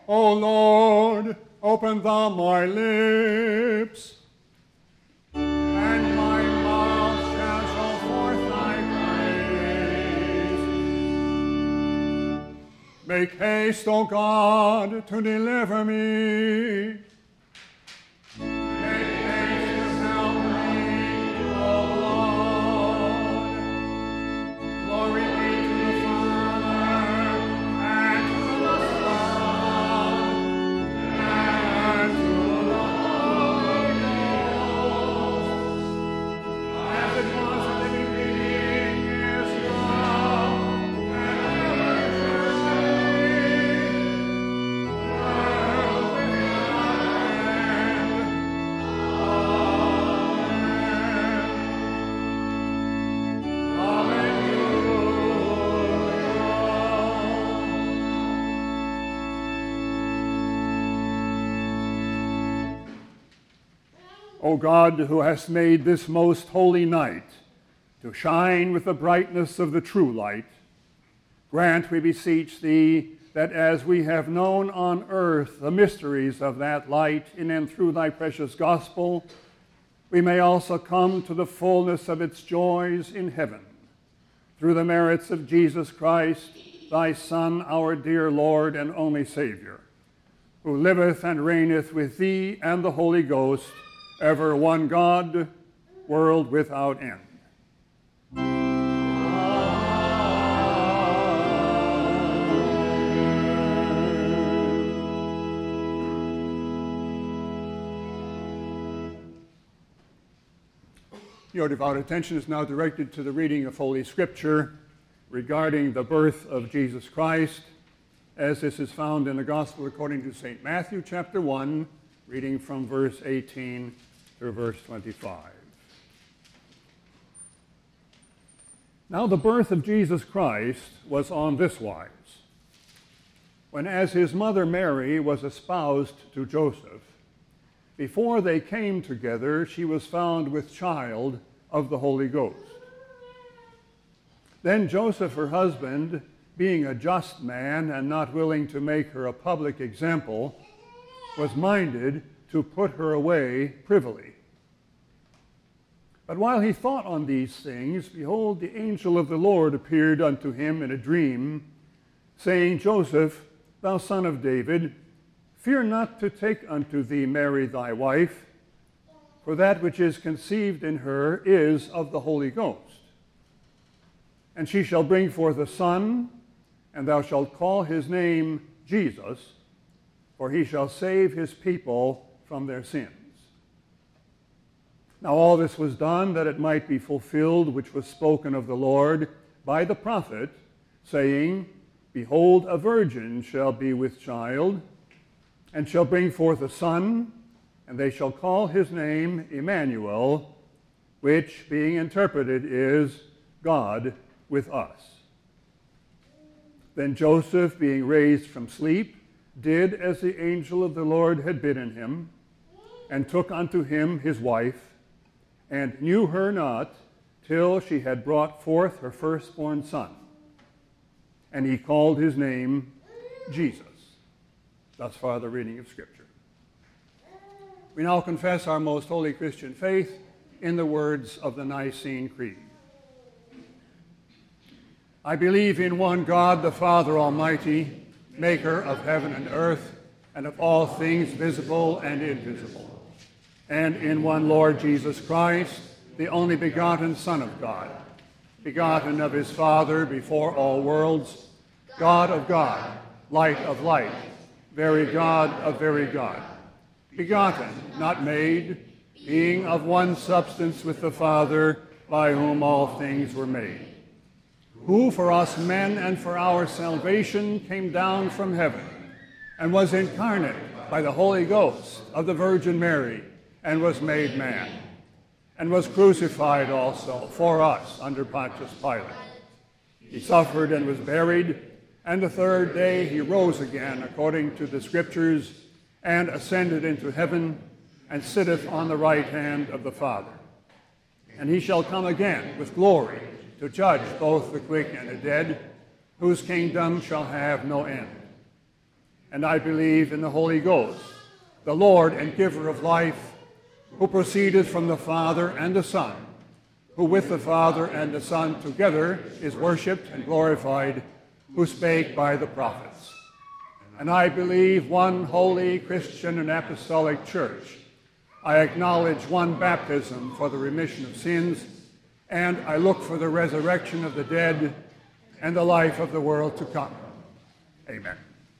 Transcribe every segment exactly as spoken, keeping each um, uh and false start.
O Lord, open thou my lips, and my mouth shall show forth thy praise. Make haste, O God, to deliver me. Make haste to help me, O Lord. Glory be to the Father, and to the Son, and to the Holy Ghost, as it was in the beginning, is now, and ever shall be, world without end. Amen. O God, who hast made this most holy night to shine with the brightness of the true light, grant, we beseech thee, that as we have known on earth the mysteries of that light in and through thy precious gospel, we may also come to the fullness of its joys in heaven, through the merits of Jesus Christ, thy Son, our dear Lord and only Savior, who liveth and reigneth with thee and the Holy Ghost, ever one God, world without end. Your devout attention is now directed to the reading of Holy Scripture regarding the birth of Jesus Christ, as this is found in the Gospel according to Saint Matthew, chapter one, reading from verse eighteen through verse twenty-five. Now the birth of Jesus Christ was on this wise. When as his mother Mary was espoused to Joseph, before they came together, she was found with child of the Holy Ghost. Then Joseph, her husband, being a just man and not willing to make her a public example, was minded to put her away privily. But while he thought on these things, behold, the angel of the Lord appeared unto him in a dream, saying, Joseph, thou son of David, fear not to take unto thee Mary thy wife, for that which is conceived in her is of the Holy Ghost. And she shall bring forth a son, and thou shalt call his name Jesus, for he shall save his people from their sins. Now all this was done that it might be fulfilled which was spoken of the Lord by the prophet, saying, Behold, a virgin shall be with child, and shall bring forth a son, and they shall call his name Emmanuel, which, being interpreted, is God with us. Then Joseph, being raised from sleep, did as the angel of the Lord had bidden him, and took unto him his wife, and knew her not till she had brought forth her firstborn son. And he called his name Jesus. Thus far the reading of Scripture. We now confess our most holy Christian faith in the words of the Nicene Creed. I believe in one God, the Father Almighty, maker of heaven and earth, and of all things visible and invisible, and in one Lord Jesus Christ, the only begotten Son of God, begotten of his Father before all worlds, God of God, light of light, very God of very God, begotten, not made, being of one substance with the Father, by whom all things were made, who for us men and for our salvation came down from heaven, and was incarnate by the Holy Ghost of the Virgin Mary, and was made man, and was crucified also for us under Pontius Pilate. He suffered and was buried, and the third day he rose again according to the Scriptures, and ascended into heaven, and sitteth on the right hand of the Father. And he shall come again with glory to judge both the quick and the dead, whose kingdom shall have no end. and I believe in the Holy Ghost, the Lord and giver of life, who proceedeth from the Father and the Son, who with the Father and the Son together is worshipped and glorified, who spake by the prophets. And I believe one holy Christian and apostolic church. I acknowledge one baptism for the remission of sins, and I look for the resurrection of the dead and the life of the world to come. Amen.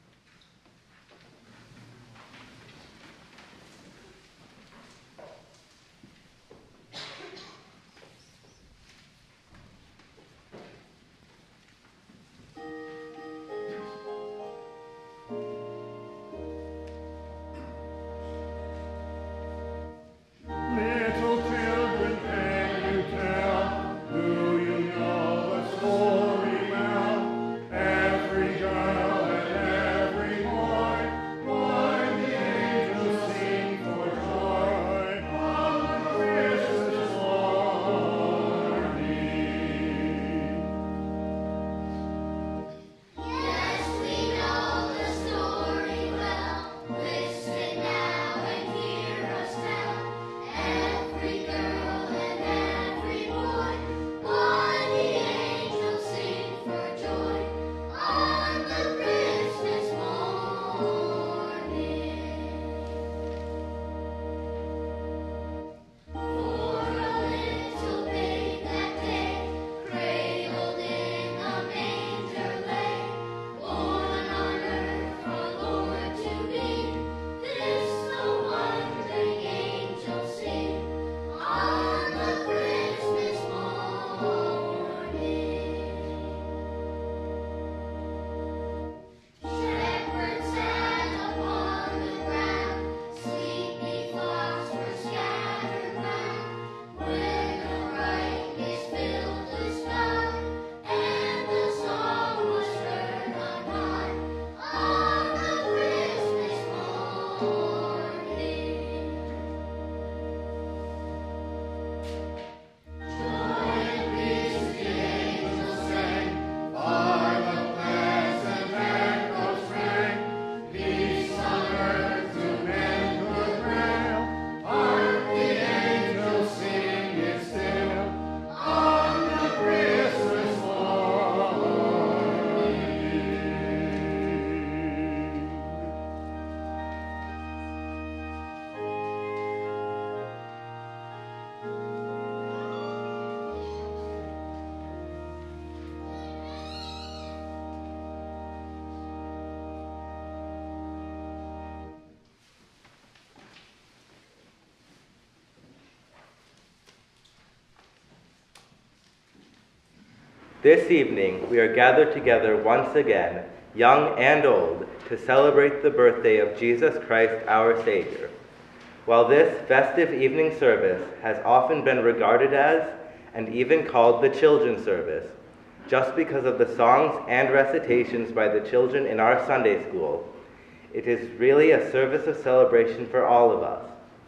This evening, we are gathered together once again, young and old, to celebrate the birthday of Jesus Christ, our Savior. While this festive evening service has often been regarded as, and even called, the children's service, just because of the songs and recitations by the children in our Sunday school, it is really a service of celebration for all of us.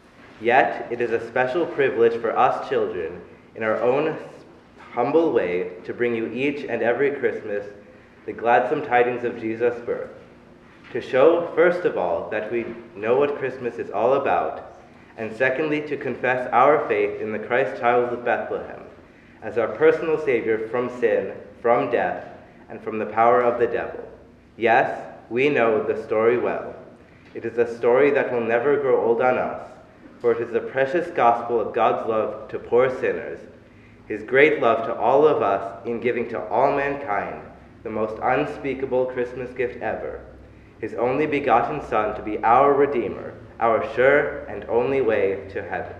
Yet, it is a special privilege for us children, in our own humble way, to bring you each and every Christmas the gladsome tidings of Jesus' birth. To show, first of all, that we know what Christmas is all about, and secondly, to confess our faith in the Christ child of Bethlehem as our personal Savior from sin, from death, and from the power of the devil. Yes, we know the story well. It is a story that will never grow old on us, for it is the precious gospel of God's love to poor sinners, his great love to all of us in giving to all mankind the most unspeakable Christmas gift ever, his only begotten Son to be our Redeemer, our sure and only way to heaven.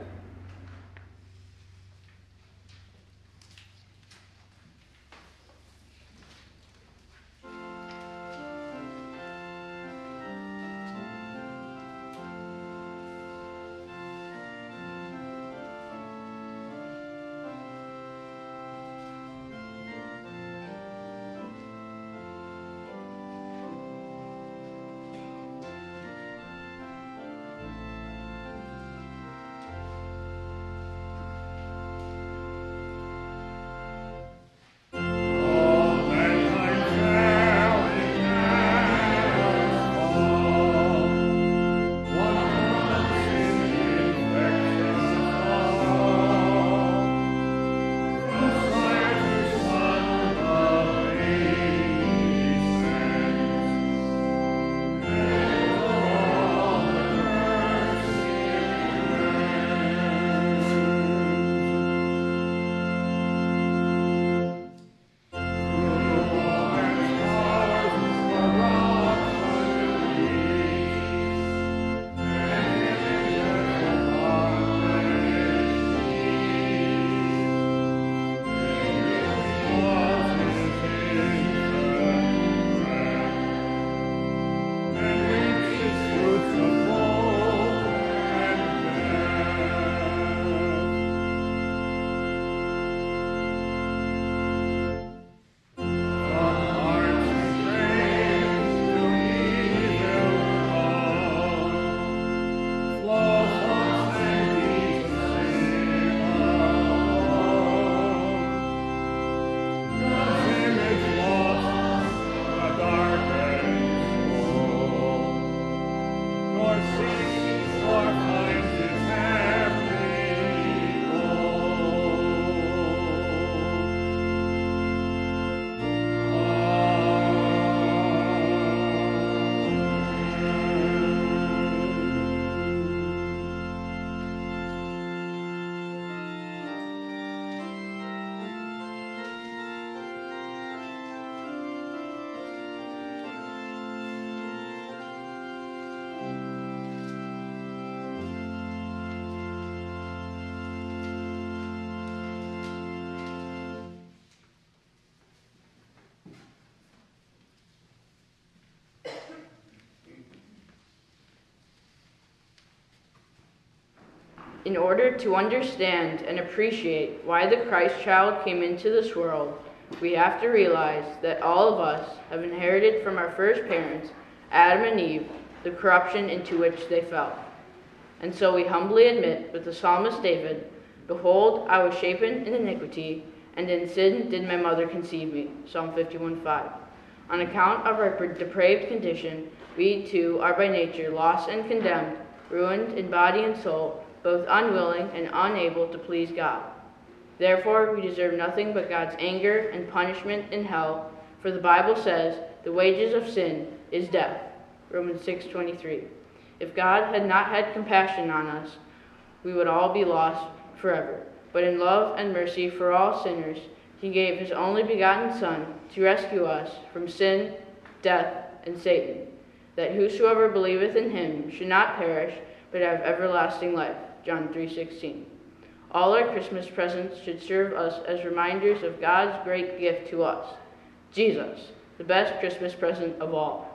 In order to understand and appreciate why the Christ child came into this world, we have to realize that all of us have inherited from our first parents, Adam and Eve, the corruption into which they fell. And so we humbly admit with the psalmist David, "Behold, I was shapen in iniquity, and in sin did my mother conceive me." Psalm fifty-one five. On account of our depraved condition, we too are by nature lost and condemned, ruined in body and soul, both unwilling and unable to please God. Therefore, we deserve nothing but God's anger and punishment in hell, for the Bible says, "The wages of sin is death." Romans six twenty-three. If God had not had compassion on us, we would all be lost forever. But in love and mercy for all sinners, he gave his only begotten Son to rescue us from sin, death, and Satan, that whosoever believeth in him should not perish, but have everlasting life. John three sixteen. All our Christmas presents should serve us as reminders of God's great gift to us, Jesus, the best Christmas present of all.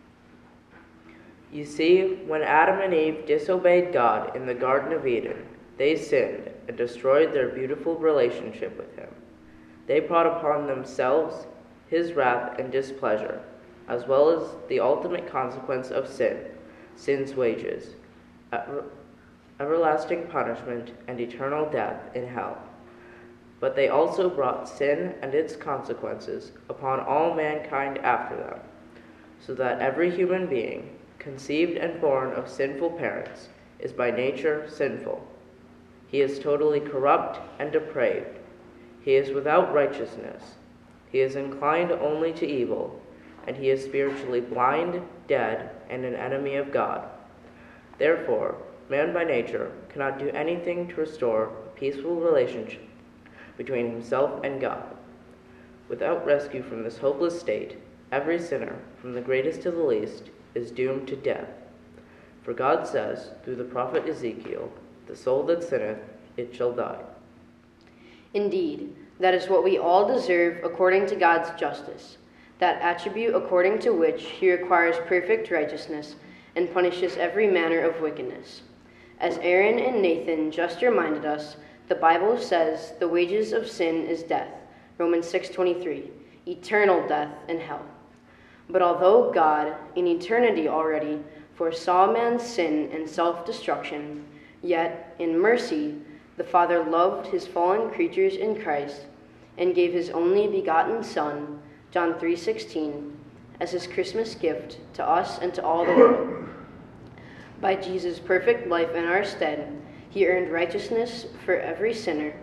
You see, when Adam and Eve disobeyed God in the Garden of Eden, they sinned and destroyed their beautiful relationship with him. They brought upon themselves his wrath and displeasure, as well as the ultimate consequence of sin, sin's wages, ever- everlasting punishment and eternal death in hell. But they also brought sin and its consequences upon all mankind after them, so that every human being, conceived and born of sinful parents, is by nature sinful. He is totally corrupt and depraved. He is without righteousness. He is inclined only to evil, and he is spiritually blind, dead, and an enemy of God. Therefore, man by nature cannot do anything to restore a peaceful relationship between himself and God. Without rescue from this hopeless state, every sinner, from the greatest to the least, is doomed to death. For God says, through the prophet Ezekiel, "The soul that sinneth, it shall die." Indeed, that is what we all deserve according to God's justice, that attribute according to which he requires perfect righteousness and punishes every manner of wickedness. As Aaron and Nathan just reminded us, the Bible says the wages of sin is death, Romans six twenty-three, eternal death in hell. But although God, in eternity already, foresaw man's sin and self-destruction, yet, in mercy, the Father loved his fallen creatures in Christ and gave his only begotten Son, John three sixteen, as his Christmas gift to us and to all the world. By Jesus' perfect life in our stead, he earned righteousness for every sinner.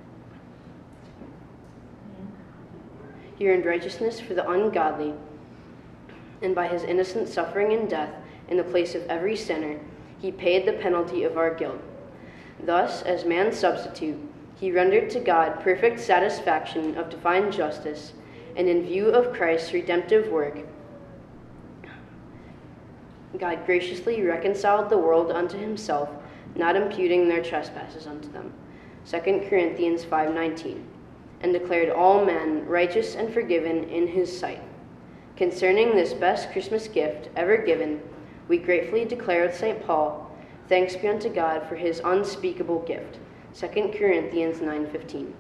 He earned righteousness for the ungodly, and by his innocent suffering and death in the place of every sinner, he paid the penalty of our guilt. Thus, as man's substitute, he rendered to God perfect satisfaction of divine justice, and in view of Christ's redemptive work, God graciously reconciled the world unto himself, not imputing their trespasses unto them. Second Corinthians five nineteen, and declared all men righteous and forgiven in his sight. Concerning this best Christmas gift ever given, we gratefully declare with Saint Paul, "Thanks be unto God for his unspeakable gift." Second Corinthians nine fifteen.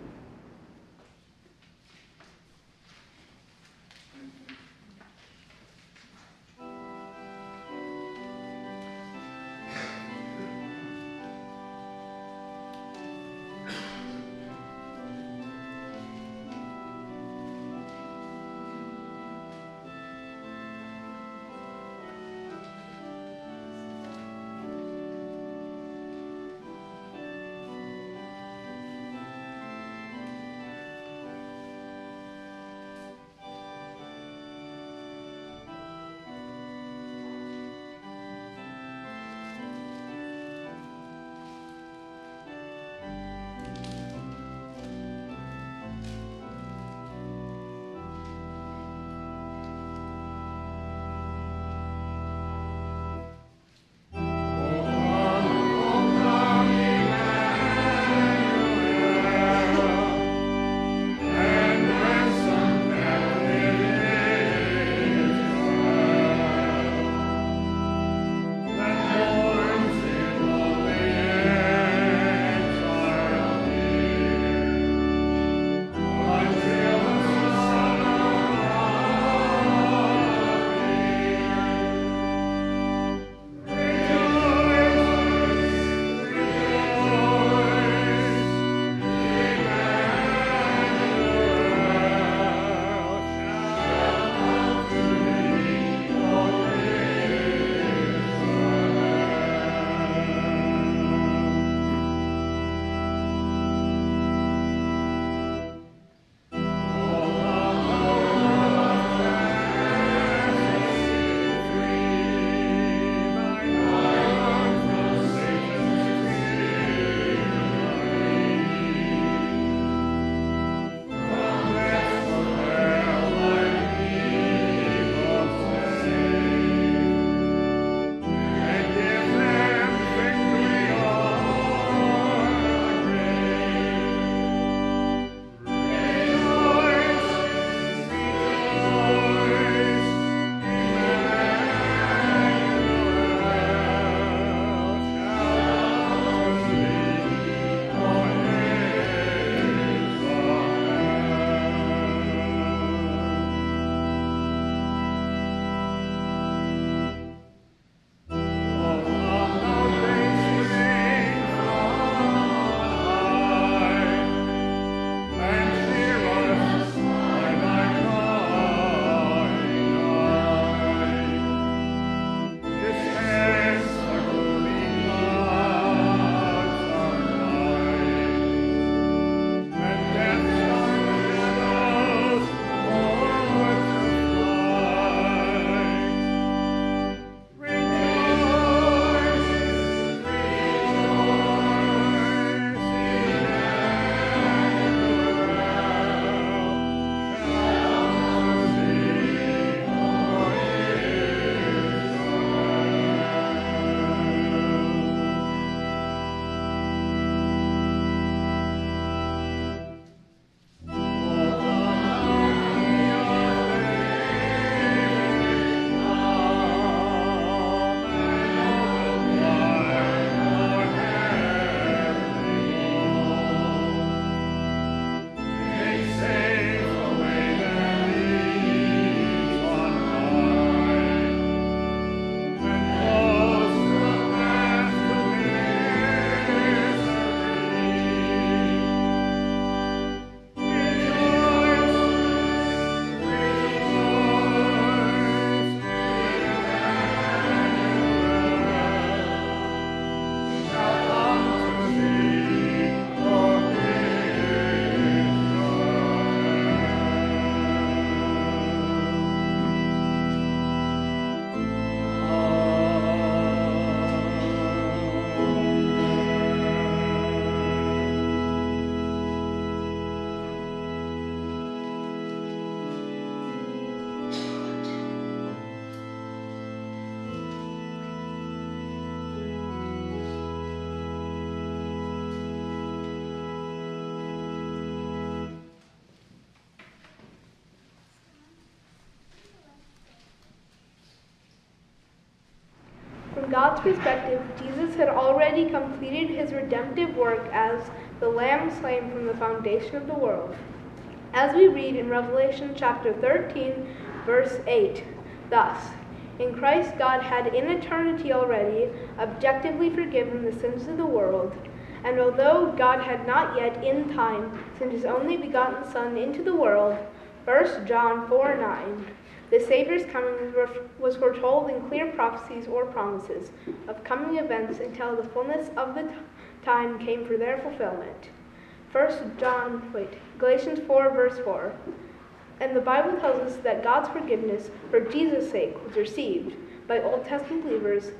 From God's perspective, Jesus had already completed his redemptive work as the Lamb slain from the foundation of the world. As we read in Revelation chapter thirteen, verse eight, thus, in Christ God had in eternity already objectively forgiven the sins of the world, and although God had not yet in time sent his only begotten Son into the world, First John four nine, the Savior's coming was foretold in clear prophecies or promises of coming events until the fullness of the time came for their fulfillment. First John, wait, Galatians four verse four. And the Bible tells us that God's forgiveness for Jesus' sake was received by Old Testament believers,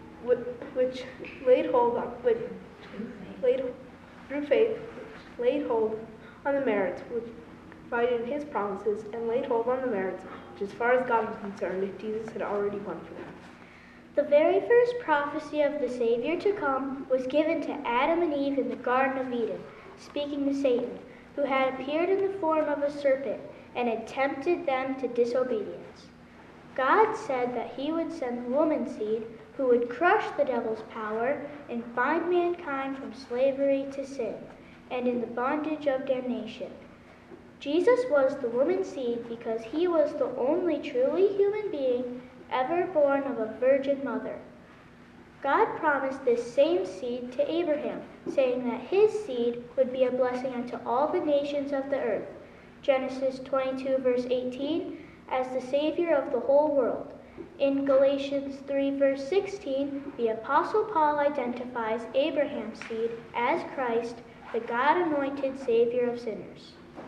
which laid hold on, which laid through faith, laid hold on the merits which provided in his promises, and laid hold on the merits which, as far as God was concerned, Jesus had already won for them. The very first prophecy of the Savior to come was given to Adam and Eve in the Garden of Eden, speaking to Satan, who had appeared in the form of a serpent and had tempted them to disobedience. God said that he would send the woman's seed who would crush the devil's power and find mankind from slavery to sin and in the bondage of damnation. Jesus was the woman's seed because he was the only truly human being ever born of a virgin mother. God promised this same seed to Abraham, saying that his seed would be a blessing unto all the nations of the earth. Genesis twenty-two verse eighteen, as the Savior of the whole world. In Galatians three verse sixteen, the Apostle Paul identifies Abraham's seed as Christ, the God-anointed Savior of sinners.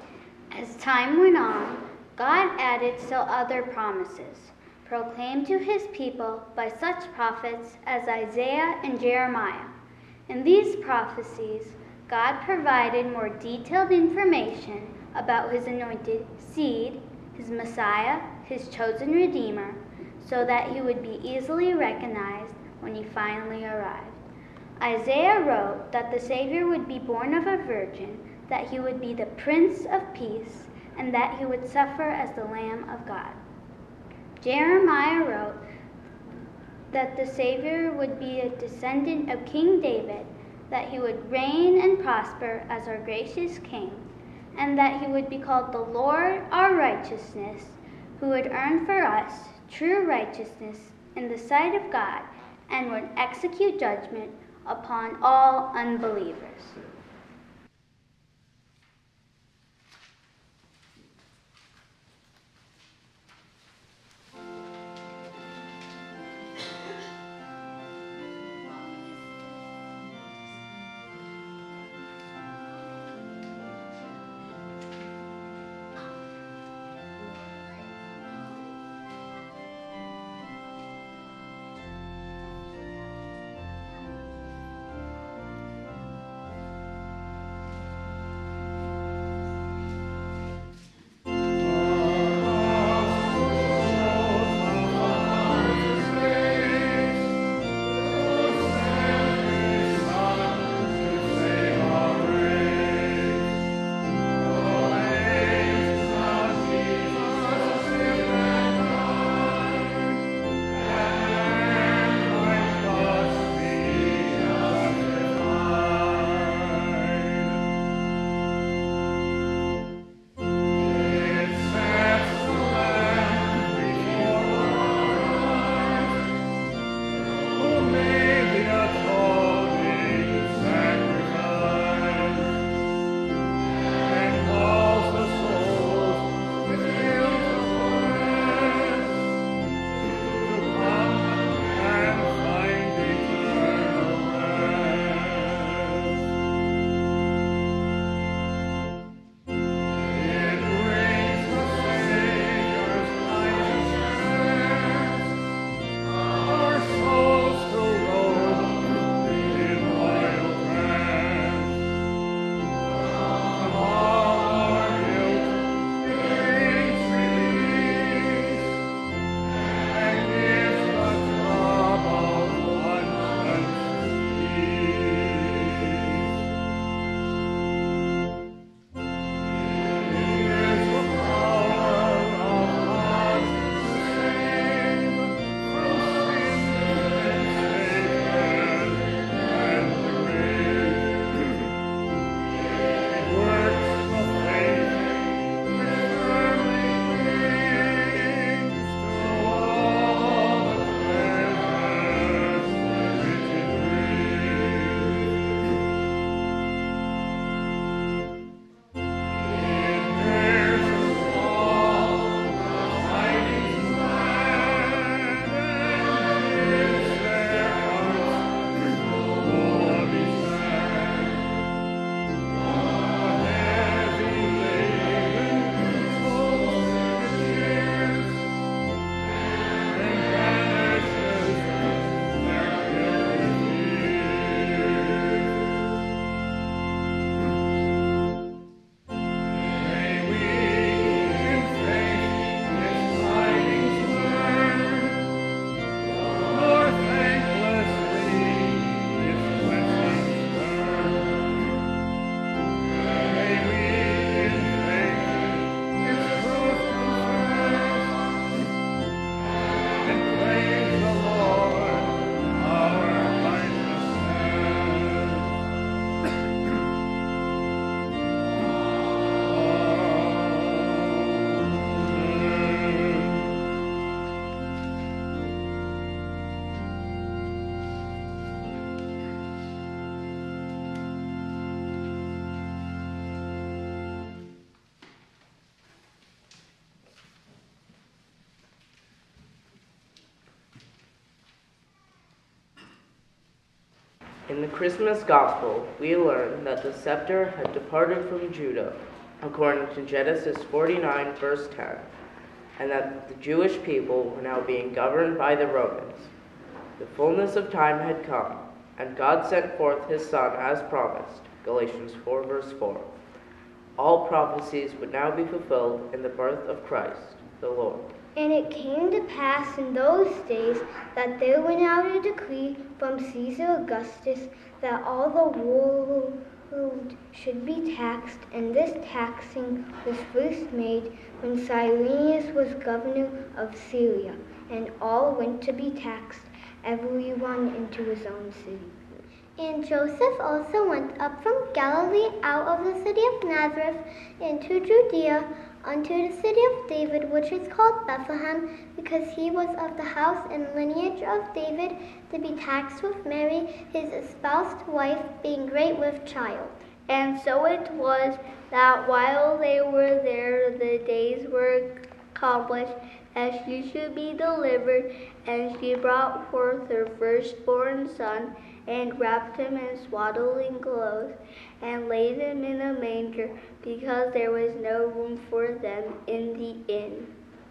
As time went on, God added still other promises, proclaimed to his people by such prophets as Isaiah and Jeremiah. In these prophecies, God provided more detailed information about his anointed seed, his Messiah, his chosen Redeemer, so that he would be easily recognized when he finally arrived. Isaiah wrote that the Savior would be born of a virgin, that he would be the Prince of Peace, and that he would suffer as the Lamb of God. Jeremiah wrote that the Savior would be a descendant of King David, that he would reign and prosper as our gracious King, and that he would be called the Lord our righteousness, who would earn for us true righteousness in the sight of God, and would execute judgment upon all unbelievers. In the Christmas Gospel, we learn that the scepter had departed from Judah, according to Genesis forty-nine, verse ten, and that the Jewish people were now being governed by the Romans. The fullness of time had come, and God sent forth his Son as promised, Galatians four, verse four. All prophecies would now be fulfilled in the birth of Christ, the Lord. And it came to pass in those days that there went out a decree from Caesar Augustus that all the world should be taxed, and this taxing was first made when Cyrenius was governor of Syria, and all went to be taxed, everyone into his own city. And Joseph also went up from Galilee out of the city of Nazareth into Judea unto the city of David, which is called Bethlehem, because he was of the house and lineage of David, to be taxed with Mary, his espoused wife, being great with child. And so it was that while they were there, the days were accomplished, that she should be delivered, and she brought forth her firstborn son, and wrapped him in swaddling clothes, and laid him in a manger, because there was no room for them in the inn.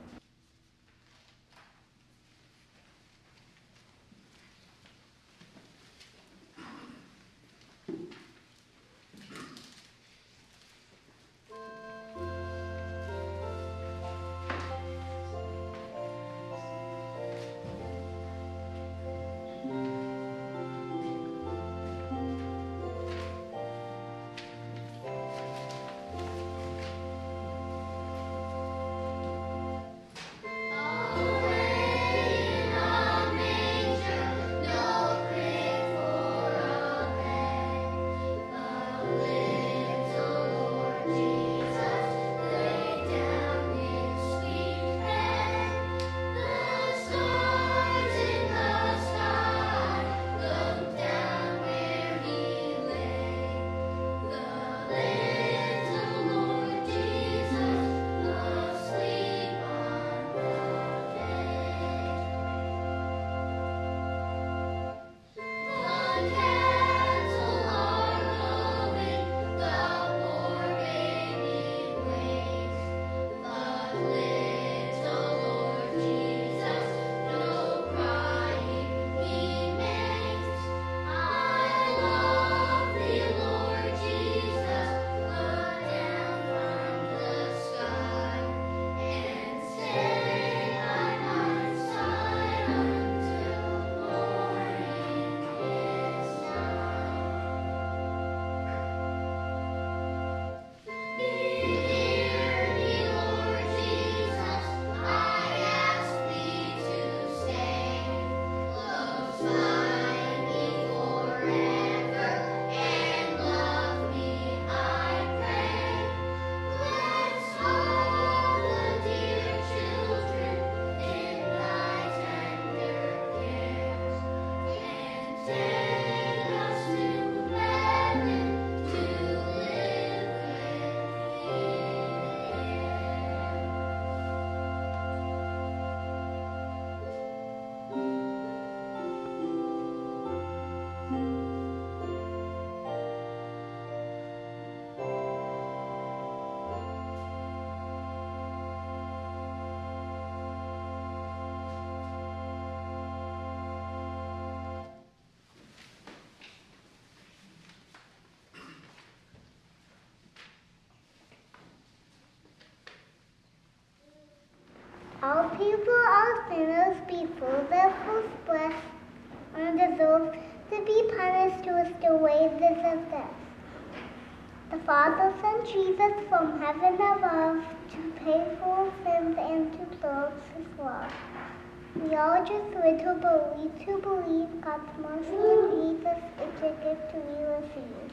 All people are sinners before their first breath, and deserve to be punished with the wages of death. The Father sent Jesus from heaven above to pay for sins and to serve his love. We all just little but we to believe God's mercy in Jesus is a gift we receive.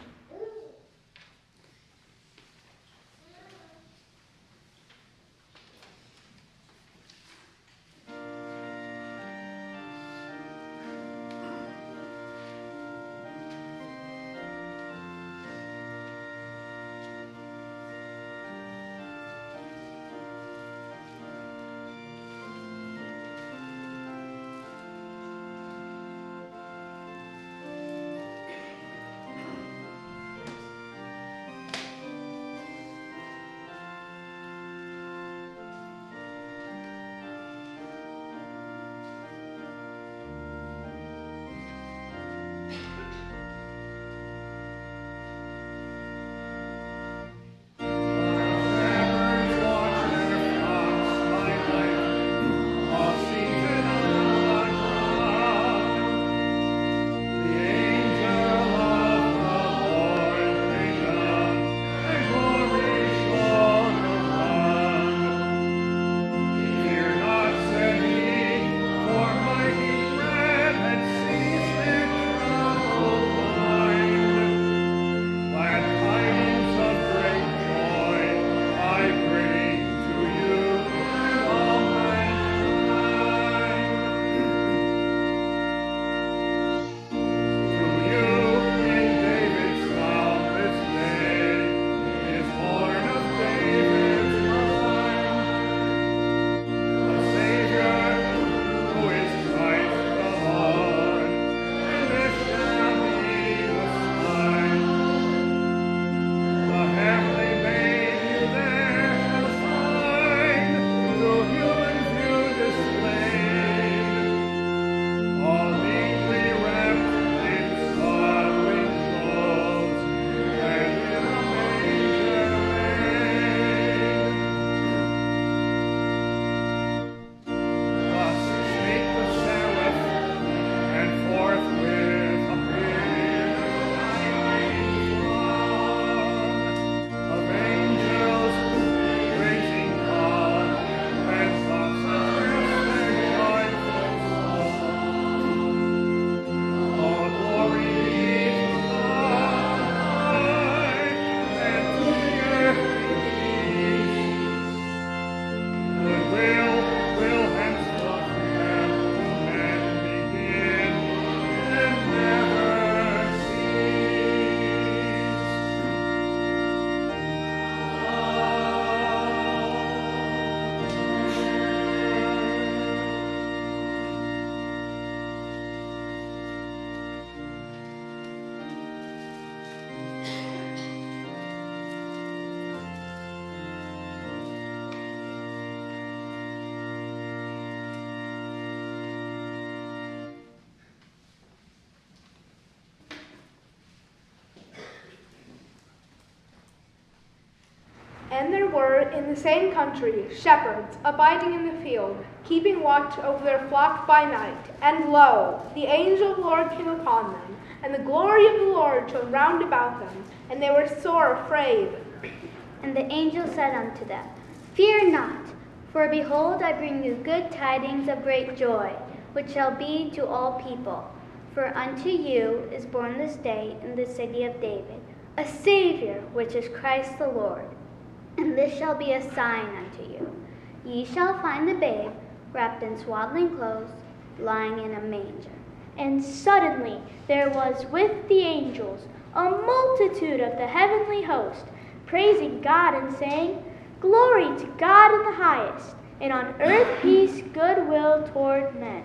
then there were in the same country shepherds abiding in the field, keeping watch over their flock by night. And lo, the angel of the Lord came upon them, and the glory of the Lord shone round about them, and they were sore afraid. And the angel said unto them, Fear not, for behold, I bring you good tidings of great joy, which shall be to all people. For unto you is born this day in the city of David a Savior, which is Christ the Lord. And this shall be a sign unto you. Ye shall find the babe wrapped in swaddling clothes, lying in a manger. And suddenly there was with the angels a multitude of the heavenly host, praising God and saying, Glory to God in the highest, and on earth peace, goodwill toward men.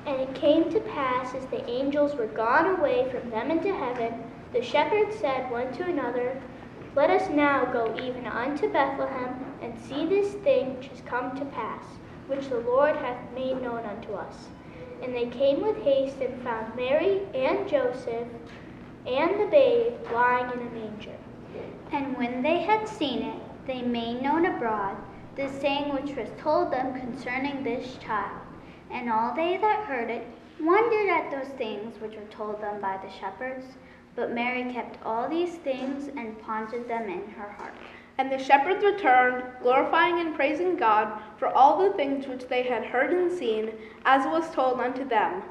And it came to pass, as the angels were gone away from them into heaven, the shepherds said one to another, Let us now go even unto Bethlehem, and see this thing which is come to pass, which the Lord hath made known unto us. And they came with haste, and found Mary and Joseph, and the babe lying in a manger. And when they had seen it, they made known abroad the saying which was told them concerning this child. And all they that heard it wondered at those things which were told them by the shepherds. But Mary kept all these things and pondered them in her heart. And the shepherds returned, glorifying and praising God for all the things which they had heard and seen, as it was told unto them.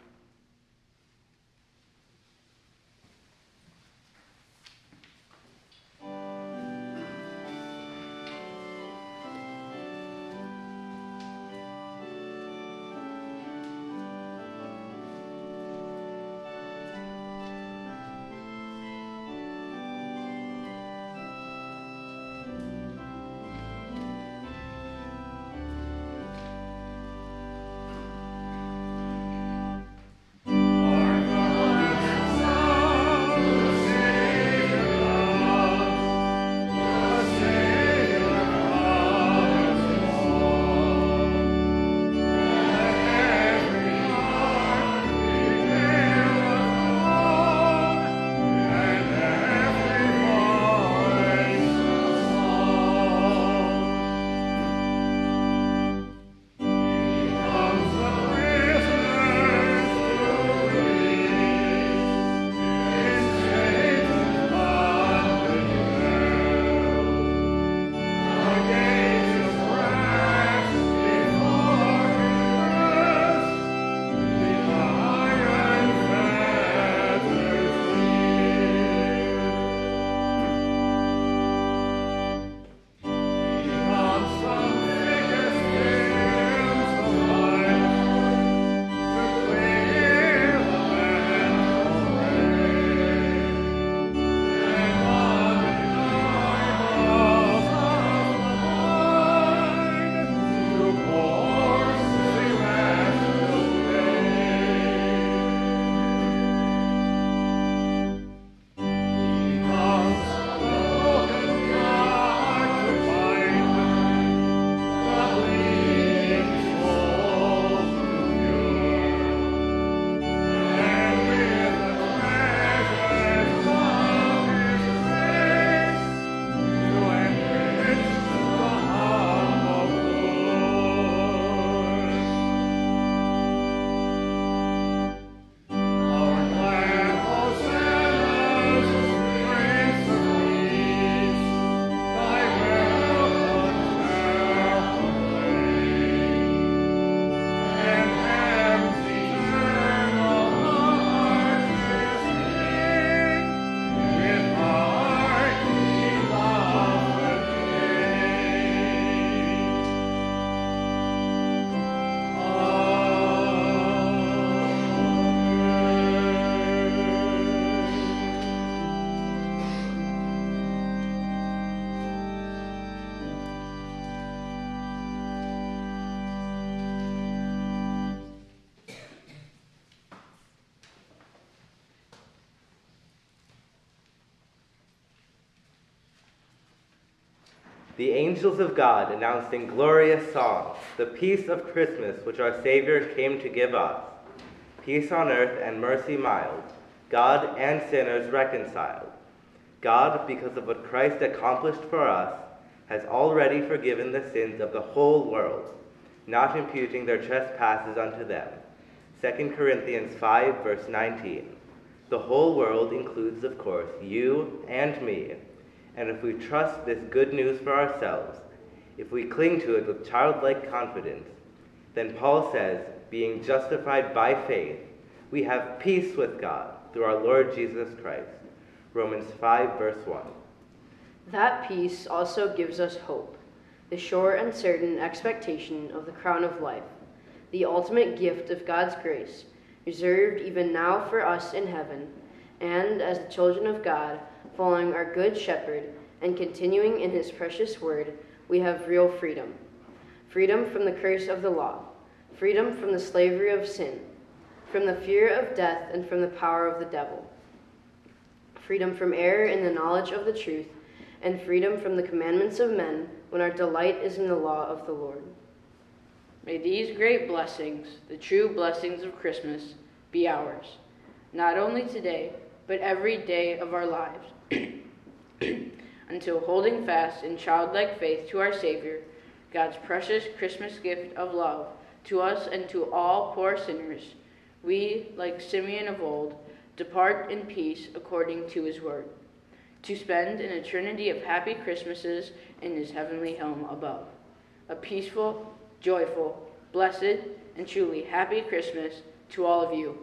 The angels of God announced in glorious song the peace of Christmas which our Savior came to give us. Peace on earth and mercy mild, God and sinners reconciled. God, because of what Christ accomplished for us, has already forgiven the sins of the whole world, not imputing their trespasses unto them. Second Corinthians five, verse nineteen. The whole world includes, of course, you and me. And if we trust this good news for ourselves, if we cling to it with childlike confidence, then Paul says, being justified by faith, we have peace with God through our Lord Jesus Christ. Romans five, verse one. That peace also gives us hope, the sure and certain expectation of the crown of life, the ultimate gift of God's grace, reserved even now for us in heaven, and as the children of God, following our good shepherd and continuing in his precious word, we have real freedom. Freedom from the curse of the law, freedom from the slavery of sin, from the fear of death and from the power of the devil, freedom from error in the knowledge of the truth, and freedom from the commandments of men when our delight is in the law of the Lord. May these great blessings, the true blessings of Christmas, be ours, not only today, but every day of our lives, until holding fast in childlike faith to our Savior, God's precious Christmas gift of love to us and to all poor sinners, we, like Simeon of old, depart in peace according to his word, to spend an eternity of happy Christmases in his heavenly home above. A peaceful, joyful, blessed, and truly happy Christmas to all of you.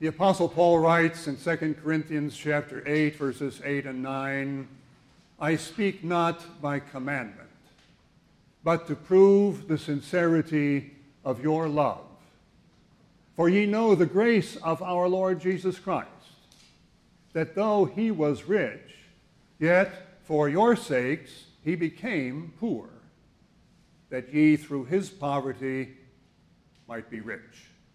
The Apostle Paul writes in Second Corinthians chapter eight, verses eight and nine, I speak not by commandment, but to prove the sincerity of your love. For ye know the grace of our Lord Jesus Christ, that though he was rich, yet for your sakes he became poor, that ye through his poverty might be rich.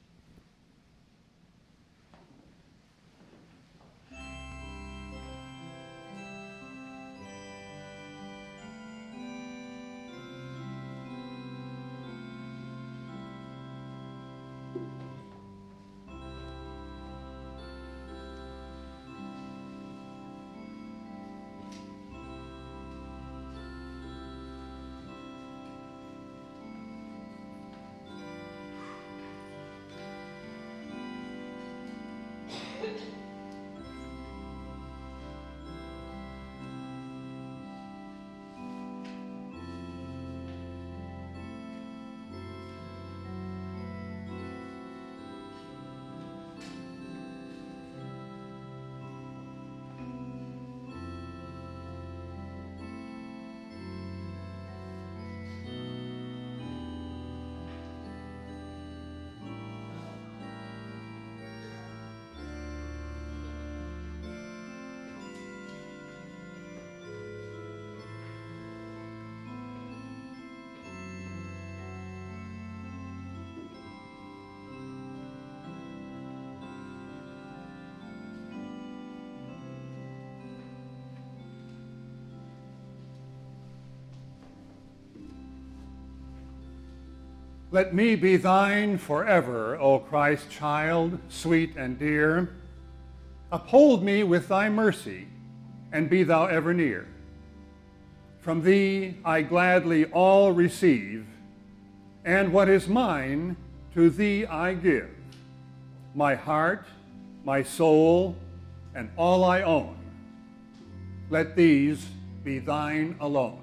Let me be thine forever, O Christ child, sweet and dear. Uphold me with thy mercy, and be thou ever near. From thee I gladly all receive, and what is mine to thee I give, my heart, my soul, and all I own. Let these be thine alone.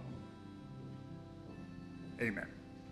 Amen.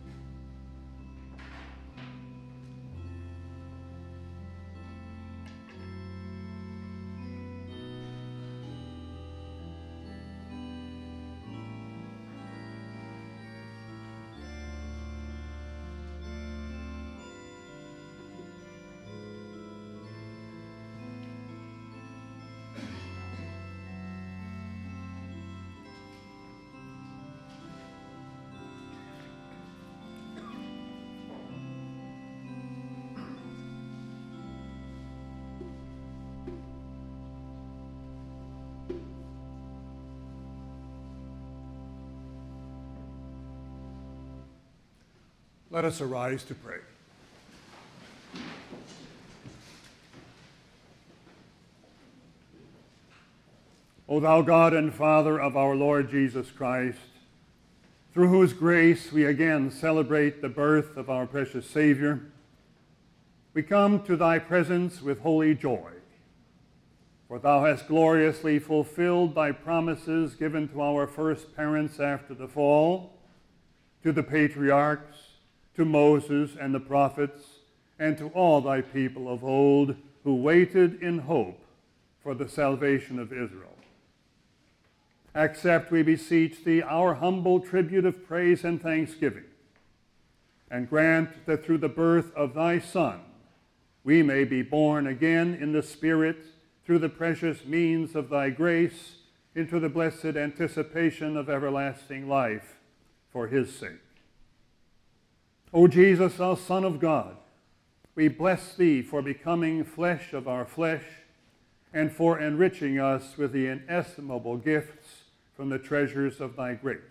Let us arise to pray. O thou God and Father of our Lord Jesus Christ, through whose grace we again celebrate the birth of our precious Savior, we come to thy presence with holy joy. For thou hast gloriously fulfilled thy promises given to our first parents after the fall, to the patriarchs, to Moses and the prophets, and to all thy people of old who waited in hope for the salvation of Israel. Accept, we beseech thee, our humble tribute of praise and thanksgiving, and grant that through the birth of thy Son we may be born again in the Spirit through the precious means of thy grace into the blessed anticipation of everlasting life for his sake. O Jesus, thou Son of God, we bless thee for becoming flesh of our flesh and for enriching us with the inestimable gifts from the treasures of thy grace.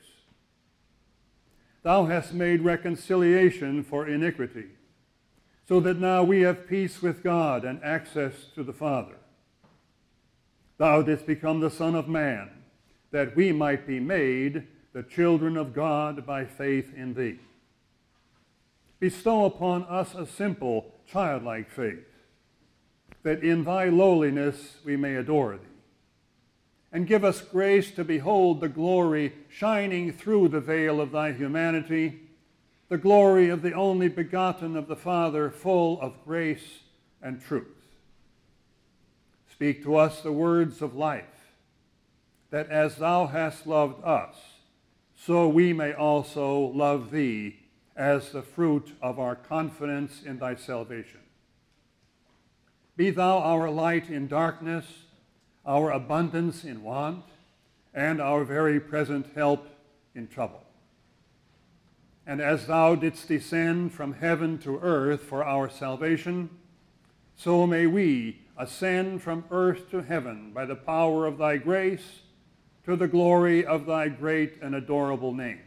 Thou hast made reconciliation for iniquity, so that now we have peace with God and access to the Father. Thou didst become the Son of Man, that we might be made the children of God by faith in thee. Bestow upon us a simple, childlike faith, that in thy lowliness we may adore thee. And give us grace to behold the glory shining through the veil of thy humanity, the glory of the only begotten of the Father, full of grace and truth. speak to us the words of life, that as thou hast loved us, so we may also love thee as the fruit of our confidence in thy salvation. Be thou our light in darkness, our abundance in want, and our very present help in trouble. And as thou didst descend from heaven to earth for our salvation, so may we ascend from earth to heaven by the power of thy grace, to the glory of thy great and adorable name.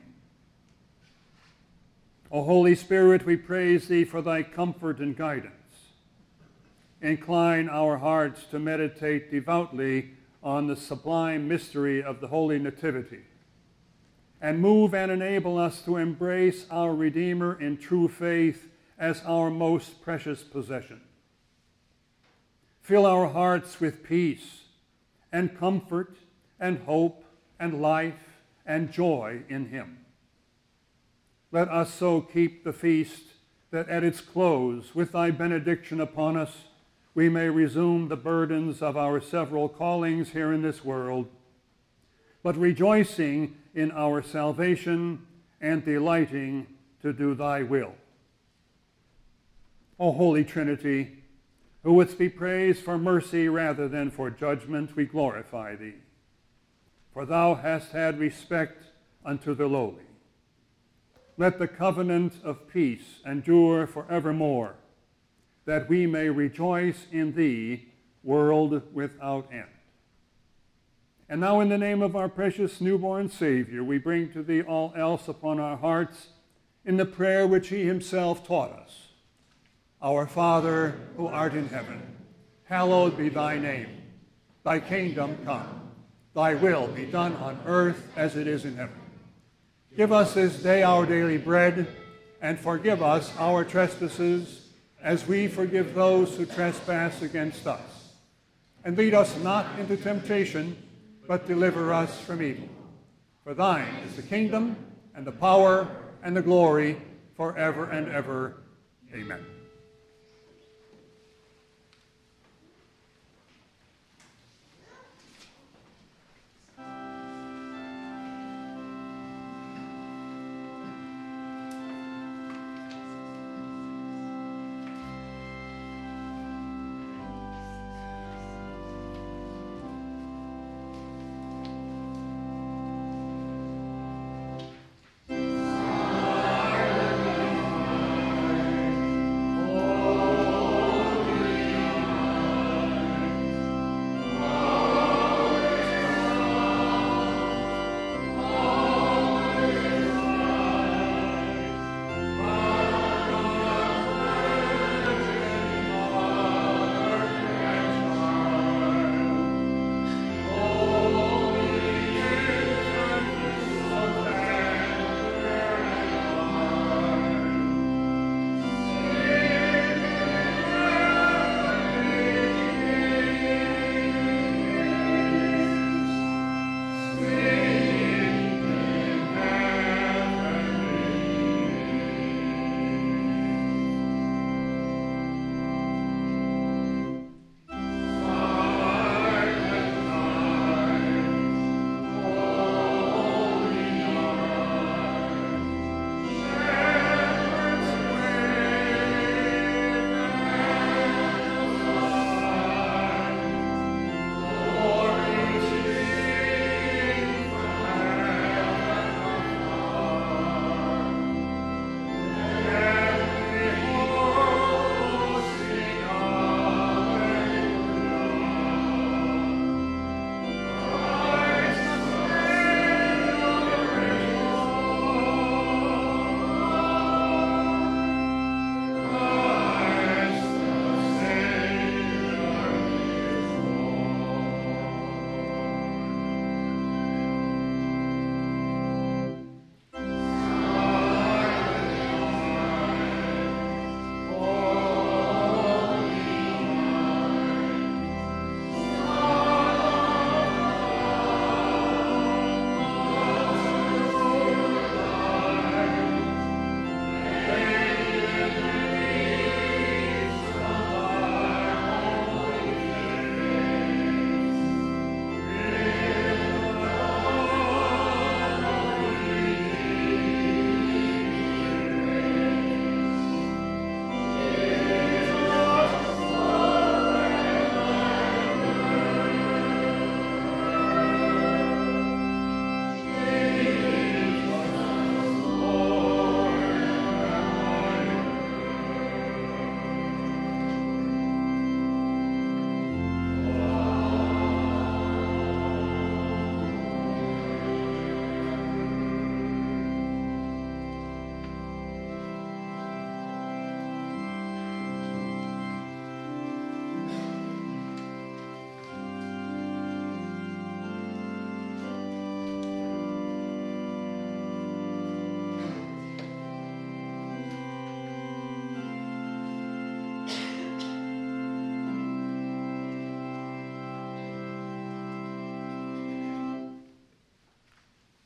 O Holy Spirit, we praise thee for thy comfort and guidance. Incline our hearts to meditate devoutly on the sublime mystery of the Holy Nativity, and move and enable us to embrace our Redeemer in true faith as our most precious possession. Fill our hearts with peace and comfort and hope and life and joy in him. Let us so keep the feast that at its close, with thy benediction upon us, we may resume the burdens of our several callings here in this world, but rejoicing in our salvation and delighting to do thy will. O Holy Trinity, who wouldst be praised for mercy rather than for judgment, we glorify thee. For thou hast had respect unto the lowly. Let the covenant of peace endure forevermore, that we may rejoice in thee, world without end. And now in the name of our precious newborn Savior, we bring to thee all else upon our hearts in the prayer which he himself taught us. Our Father, who art in heaven, hallowed be thy name. Thy kingdom come. Thy will be done on earth as it is in heaven. Give us this day our daily bread, and forgive us our trespasses, as we forgive those who trespass against us. And lead us not into temptation, but deliver us from evil. For thine is the kingdom, and the power, and the glory, forever and ever. Amen.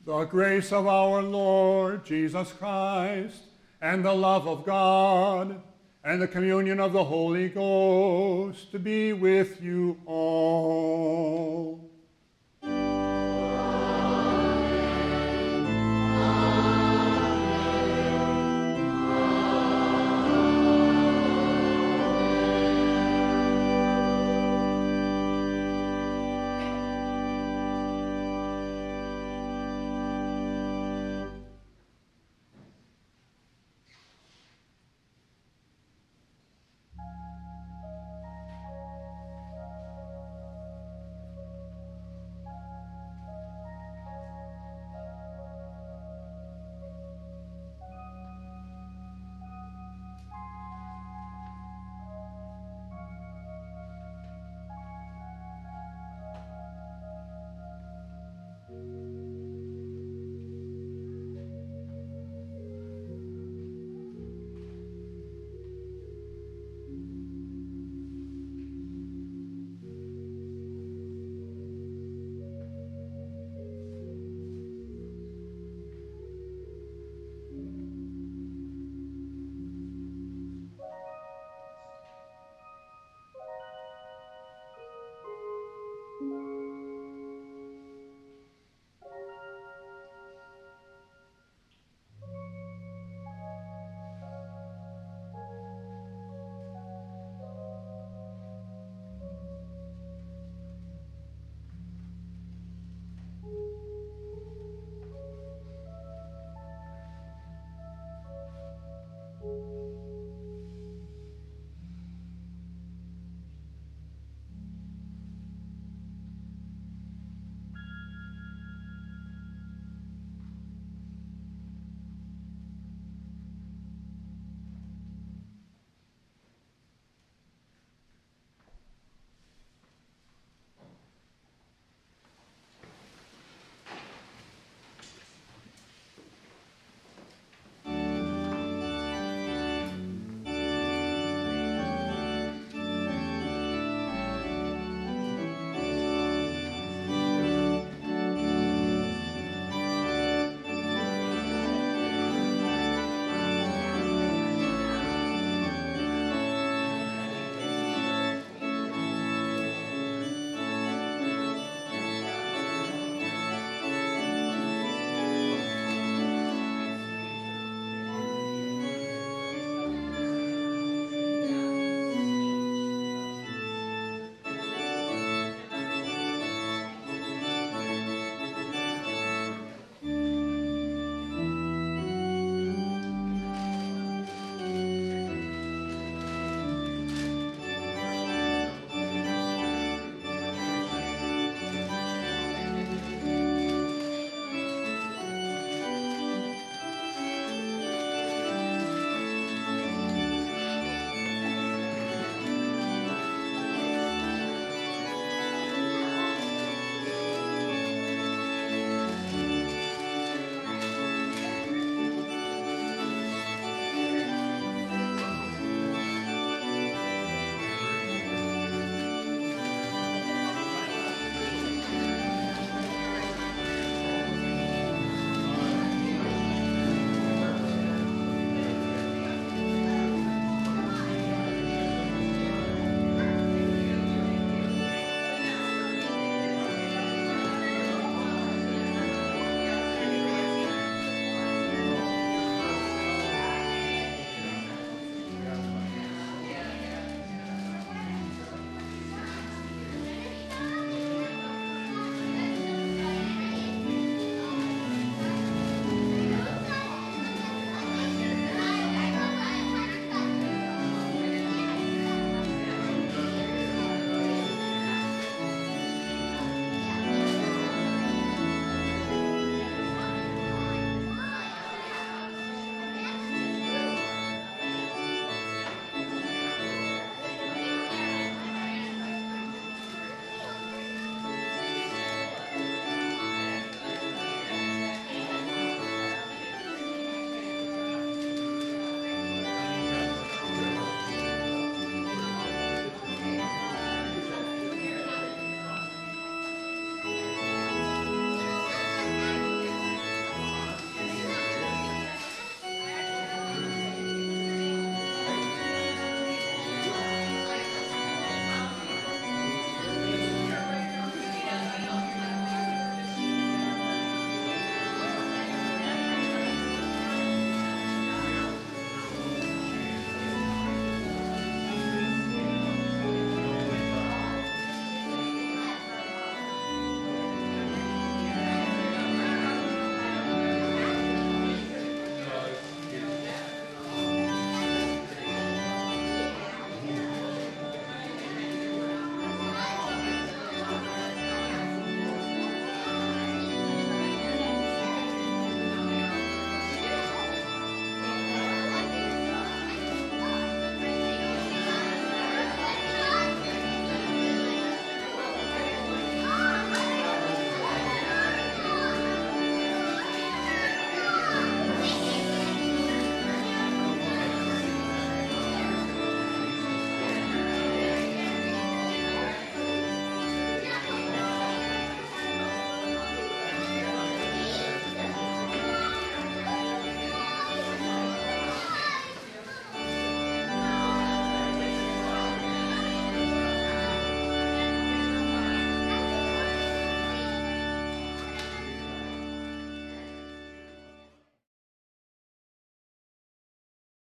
The grace of our Lord Jesus Christ, and the love of God, and the communion of the Holy Ghost be with you all.